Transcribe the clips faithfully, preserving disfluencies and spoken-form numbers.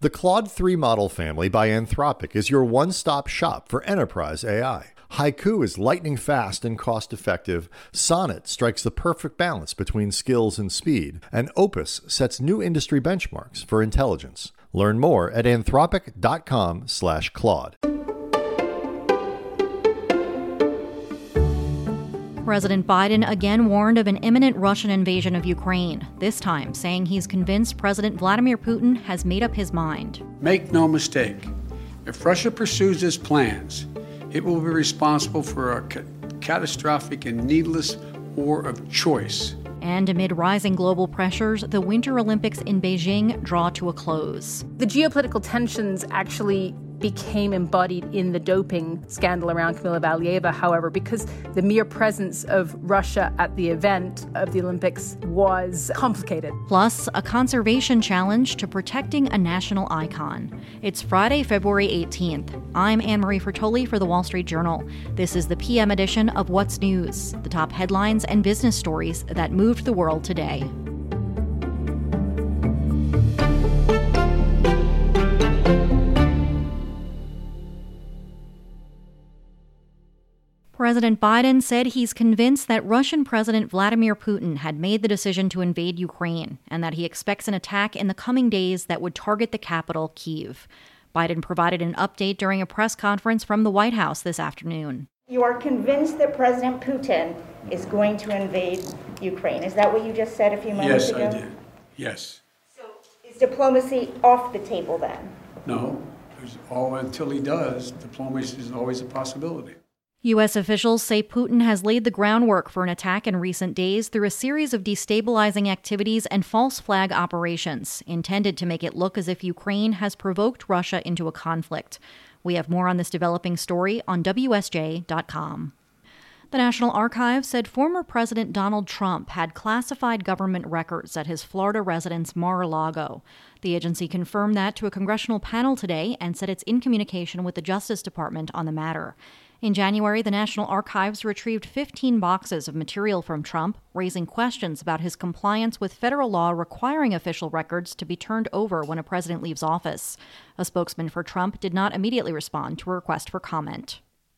The Claude three model family by Anthropic is your one-stop shop for enterprise A I. Haiku is lightning fast and cost-effective, Sonnet strikes the perfect balance between skills and speed, and Opus sets new industry benchmarks for intelligence. Learn more at anthropic dot com slash Claude. President Biden again warned of an imminent Russian invasion of Ukraine, this time saying he's convinced President Vladimir Putin has made up his mind. Make no mistake, if Russia pursues its plans, it will be responsible for a ca- catastrophic and needless war of choice. And amid rising global pressures, the Winter Olympics in Beijing draw to a close. The geopolitical tensions actually became embodied in the doping scandal around Kamila Valieva, however, because the mere presence of Russia at the event of the Olympics was complicated. Plus, a conservation challenge to protecting a national icon. It's Friday, February eighteenth. I'm Anne-Marie Fertoli for The Wall Street Journal. This is the P M edition of What's News, the top headlines and business stories that moved the world today. President Biden said he's convinced that Russian President Vladimir Putin had made the decision to invade Ukraine and that he expects an attack in the coming days that would target the capital, Kyiv. Biden provided an update during a press conference from the White House this afternoon. You are convinced that President Putin is going to invade Ukraine. Is that what you just said a few moments yes, ago? Yes, I did. Yes. So is diplomacy off the table then? No. There's all, until he does, diplomacy is always a possibility. U S officials say Putin has laid the groundwork for an attack in recent days through a series of destabilizing activities and false flag operations, intended to make it look as if Ukraine has provoked Russia into a conflict. We have more on this developing story on W S J dot com. The National Archives said former President Donald Trump had classified government records at his Florida residence Mar-a-Lago. The agency confirmed that to a congressional panel today and said it's in communication with the Justice Department on the matter. In January, the National Archives retrieved fifteen boxes of material from Trump, raising questions about his compliance with federal law requiring official records to be turned over when a president leaves office. A spokesman for Trump did not immediately respond to a request for comment.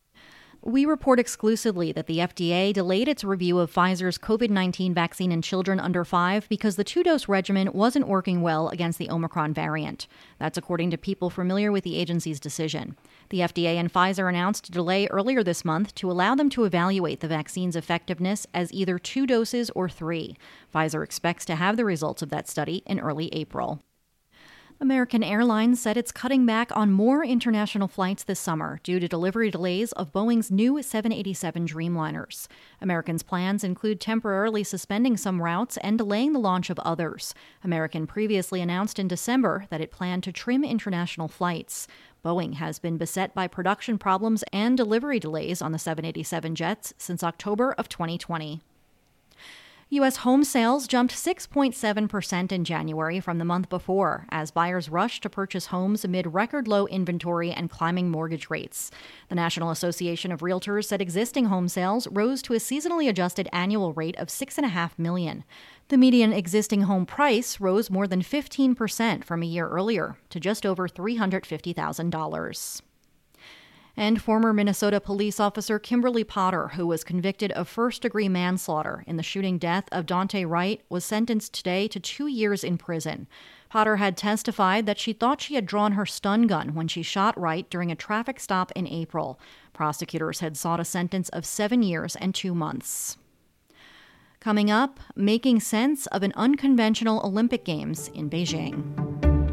We report exclusively that the F D A delayed its review of Pfizer's covid nineteen vaccine in children under five because the two-dose regimen wasn't working well against the Omicron variant. That's according to people familiar with the agency's decision. The F D A and Pfizer announced a delay earlier this month to allow them to evaluate the vaccine's effectiveness as either two doses or three. Pfizer expects to have the results of that study in early April. American Airlines said it's cutting back on more international flights this summer due to delivery delays of Boeing's new seven eighty-seven Dreamliners. American's plans include temporarily suspending some routes and delaying the launch of others. American previously announced in December that it planned to trim international flights. Boeing has been beset by production problems and delivery delays on the seven eighty-seven jets since October of twenty twenty. U S home sales jumped six point seven percent in January from the month before, as buyers rushed to purchase homes amid record low inventory and climbing mortgage rates. The National Association of Realtors said existing home sales rose to a seasonally adjusted annual rate of six point five million dollars. The median existing home price rose more than fifteen percent from a year earlier to just over three hundred fifty thousand dollars. And former Minnesota police officer Kimberly Potter, who was convicted of first-degree manslaughter in the shooting death of Daunte Wright, was sentenced today to two years in prison. Potter had testified that she thought she had drawn her stun gun when she shot Wright during a traffic stop in April. Prosecutors had sought a sentence of seven years and two months. Coming up, making sense of an unconventional Olympic Games in Beijing.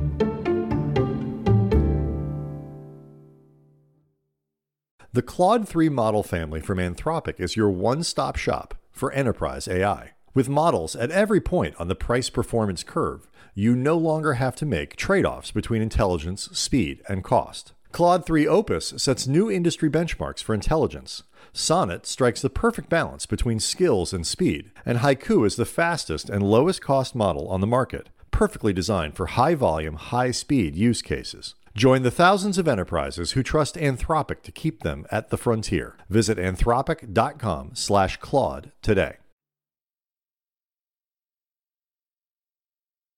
The Claude three model family from Anthropic is your one-stop shop for enterprise A I. With models at every point on the price-performance curve, you no longer have to make trade-offs between intelligence, speed, and cost. Claude three Opus sets new industry benchmarks for intelligence. Sonnet strikes the perfect balance between skills and speed, and Haiku is the fastest and lowest-cost model on the market, perfectly designed for high-volume, high-speed use cases. Join the thousands of enterprises who trust Anthropic to keep them at the frontier. Visit anthropic dot com slash Claude today.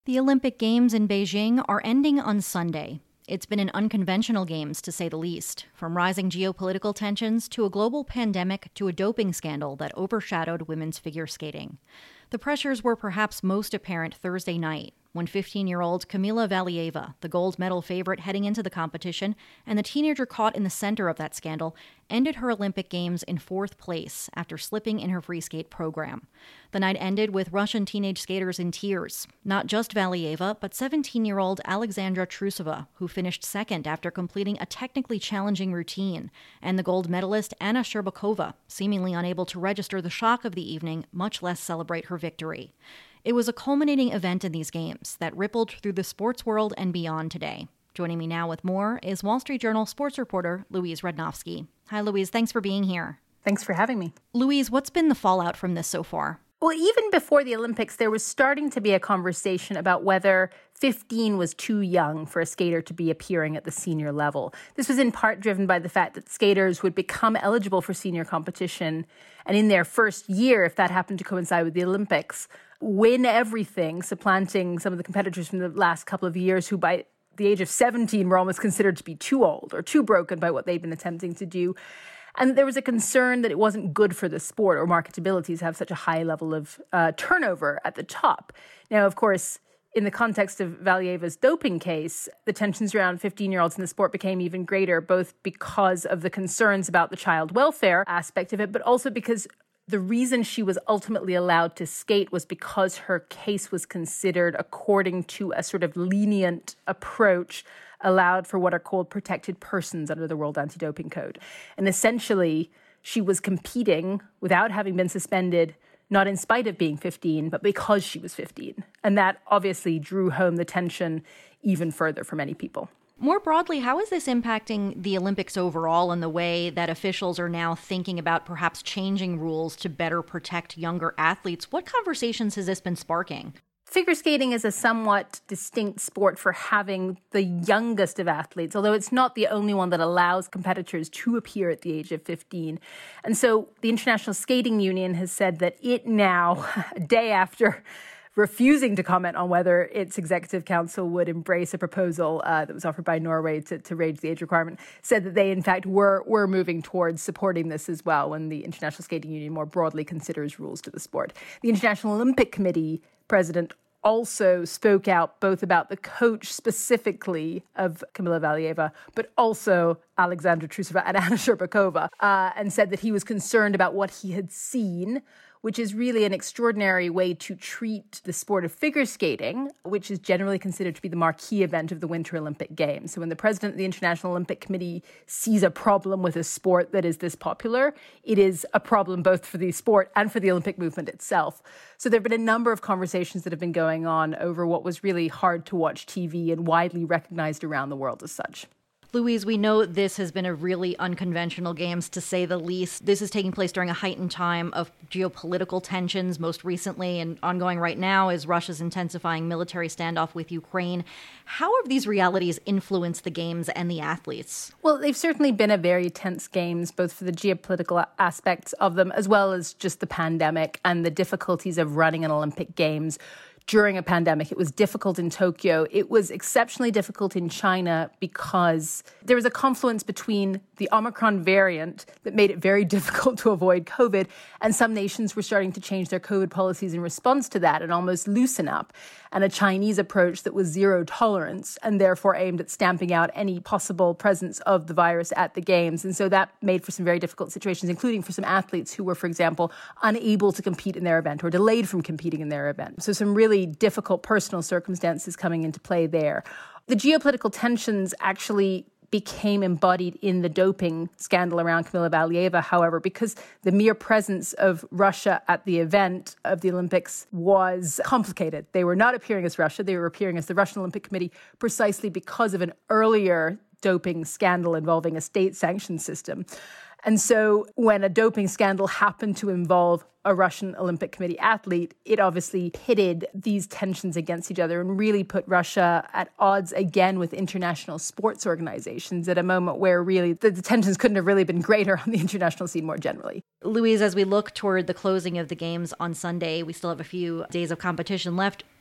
The Olympic Games in Beijing are ending on Sunday. It's been an unconventional games, to say the least, from rising geopolitical tensions to a global pandemic to a doping scandal that overshadowed women's figure skating. The pressures were perhaps most apparent Thursday night, when fifteen-year-old Kamila Valieva, the gold medal favorite heading into the competition, and the teenager caught in the center of that scandal, ended her Olympic Games in fourth place after slipping in her free skate program. The night ended with Russian teenage skaters in tears. Not just Valieva, but seventeen-year-old Alexandra Trusova, who finished second after completing a technically challenging routine, and the gold medalist Anna Sherbakova, seemingly unable to register the shock of the evening, much less celebrate her victory. It was a culminating event in these games that rippled through the sports world and beyond today. Joining me now with more is Wall Street Journal sports reporter Louise Rednowski. Hi, Louise. Thanks for being here. Thanks for having me. Louise, what's been the fallout from this so far? Well, even before the Olympics, there was starting to be a conversation about whether fifteen was too young for a skater to be appearing at the senior level. This was in part driven by the fact that skaters would become eligible for senior competition, and in their first year, if that happened to coincide with the Olympics, win everything, supplanting some of the competitors from the last couple of years who by the age of seventeen were almost considered to be too old or too broken by what they'd been attempting to do. And there was a concern that it wasn't good for the sport or marketability to have such a high level of uh, turnover at the top. Now, of course, in the context of Valieva's doping case, the tensions around fifteen-year-olds in the sport became even greater, both because of the concerns about the child welfare aspect of it, but also because the reason she was ultimately allowed to skate was because her case was considered according to a sort of lenient approach allowed for what are called protected persons under the World Anti-Doping Code. And essentially, she was competing without having been suspended, not in spite of being fifteen, but because she was fifteen. And that obviously drew home the tension even further for many people. More broadly, how is this impacting the Olympics overall in the way that officials are now thinking about perhaps changing rules to better protect younger athletes? What conversations has this been sparking? Figure skating is a somewhat distinct sport for having the youngest of athletes, although it's not the only one that allows competitors to appear at the age of fifteen. And so the International Skating Union has said that it now, a day after refusing to comment on whether its executive council would embrace a proposal uh, that was offered by Norway to, to raise the age requirement, said that they, in fact, were were moving towards supporting this as well when the International Skating Union more broadly considers rules to the sport. The International Olympic Committee president also spoke out both about the coach specifically of Kamila Valieva, but also Alexandra Trusova and Anna Sherbakova, uh, and said that he was concerned about what he had seen, which is really an extraordinary way to treat the sport of figure skating, which is generally considered to be the marquee event of the Winter Olympic Games. So when the president of the International Olympic Committee sees a problem with a sport that is this popular, it is a problem both for the sport and for the Olympic movement itself. So there have been a number of conversations that have been going on over what was really hard to watch T V and widely recognized around the world as such. Louise, we know this has been a really unconventional games, to say the least. This is taking place during a heightened time of geopolitical tensions. Most recently and ongoing right now is Russia's intensifying military standoff with Ukraine. How have these realities influenced the games and the athletes? Well, they've certainly been a very tense games, both for the geopolitical aspects of them, as well as just the pandemic and the difficulties of running an Olympic Games during a pandemic. It was difficult in Tokyo. It was exceptionally difficult in China because there was a confluence between the Omicron variant that made it very difficult to avoid COVID, and some nations were starting to change their COVID policies in response to that and almost loosen up, and a Chinese approach that was zero tolerance and therefore aimed at stamping out any possible presence of the virus at the games. And so that made for some very difficult situations, including for some athletes who were, for example, unable to compete in their event or delayed from competing in their event. So some really difficult personal circumstances coming into play there. The geopolitical tensions actually became embodied in the doping scandal around Kamila Valieva, however, because the mere presence of Russia at the event of the Olympics was complicated. They were not appearing as Russia. They were appearing as the Russian Olympic Committee precisely because of an earlier doping scandal involving a state-sanctioned system. And so when a doping scandal happened to involve a Russian Olympic Committee athlete, it obviously pitted these tensions against each other and really put Russia at odds again with international sports organizations at a moment where really the, the tensions couldn't have really been greater on the international scene more generally. Louise, as we look toward the closing of the games on Sunday, we still have a few days of competition left.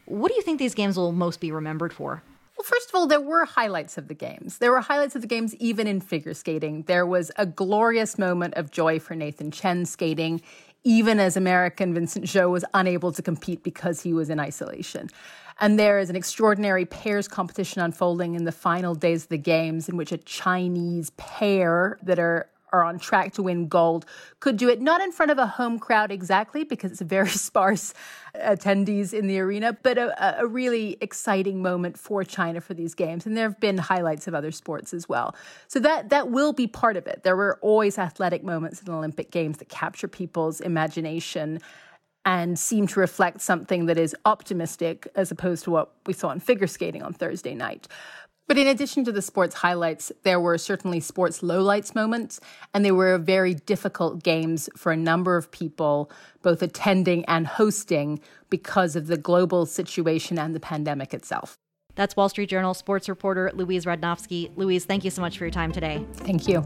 What do you think these games will most be remembered for? Well, first of all, there were highlights of the games. There were highlights of the games even in figure skating. There was a glorious moment of joy for Nathan Chen skating, even as American Vincent Zhou was unable to compete because he was in isolation. And there is an extraordinary pairs competition unfolding in the final days of the games in which a Chinese pair that are are on track to win gold could do it not in front of a home crowd exactly because it's very sparse attendees in the arena, but a, a really exciting moment for China for these games. And there have been highlights of other sports as well. So that that will be part of it. There were always athletic moments in the Olympic Games that capture people's imagination and seem to reflect something that is optimistic as opposed to what we saw in figure skating on Thursday night. But in addition to the sports highlights, there were certainly sports lowlights moments, and they were very difficult games for a number of people, both attending and hosting, because of the global situation and the pandemic itself. That's Wall Street Journal sports reporter Louise Radnofsky. Louise, thank you so much for your time today. Thank you.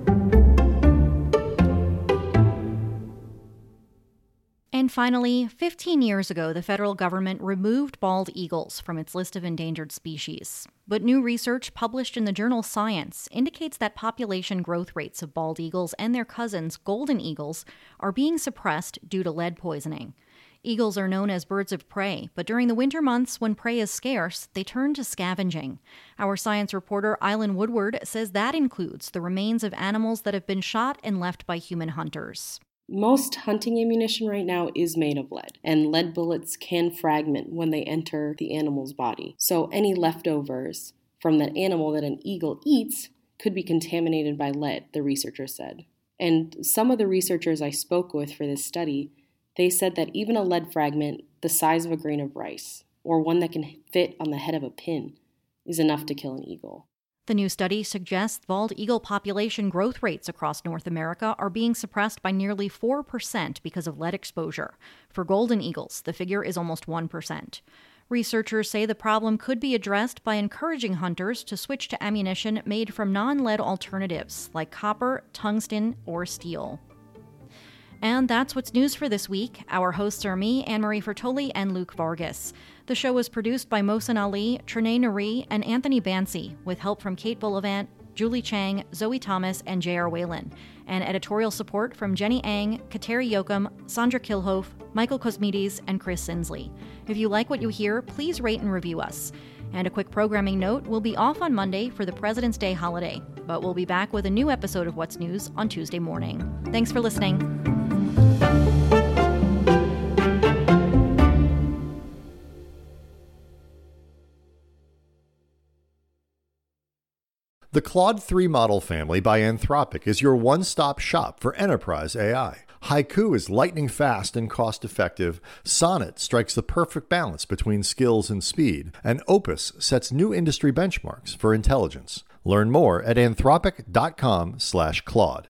And finally, fifteen years ago, the federal government removed bald eagles from its list of endangered species. But new research published in the journal Science indicates that population growth rates of bald eagles and their cousins, golden eagles, are being suppressed due to lead poisoning. Eagles are known as birds of prey, but during the winter months when prey is scarce, they turn to scavenging. Our science reporter, Eileen Woodward, says that includes the remains of animals that have been shot and left by human hunters. Most hunting ammunition right now is made of lead, and lead bullets can fragment when they enter the animal's body. So any leftovers from that animal that an eagle eats could be contaminated by lead, the researcher said. And some of the researchers I spoke with for this study, they said that even a lead fragment the size of a grain of rice, or one that can fit on the head of a pin, is enough to kill an eagle. The new study suggests bald eagle population growth rates across North America are being suppressed by nearly four percent because of lead exposure. For golden eagles, the figure is almost one percent. Researchers say the problem could be addressed by encouraging hunters to switch to ammunition made from non-lead alternatives like copper, tungsten, or steel. And that's what's news for this week. Our hosts are me, Anne-Marie Fertoli, and Luke Vargas. The show was produced by Mohsen Ali, Trinae Nuri, and Anthony Bancy, with help from Kate Bullivant, Julie Chang, Zoe Thomas, and J R. Whalen, and editorial support from Jenny Ang, Kateri Yoakum, Sandra Kilhoff, Michael Cosmides, and Chris Sinsley. If you like what you hear, please rate and review us. And a quick programming note, we'll be off on Monday for the President's Day holiday, but we'll be back with a new episode of What's News on Tuesday morning. Thanks for listening. The Claude three model family by Anthropic is your one-stop shop for enterprise A I. Haiku is lightning fast and cost-effective, Sonnet strikes the perfect balance between skills and speed, and Opus sets new industry benchmarks for intelligence. Learn more at anthropic dot com slash Claude.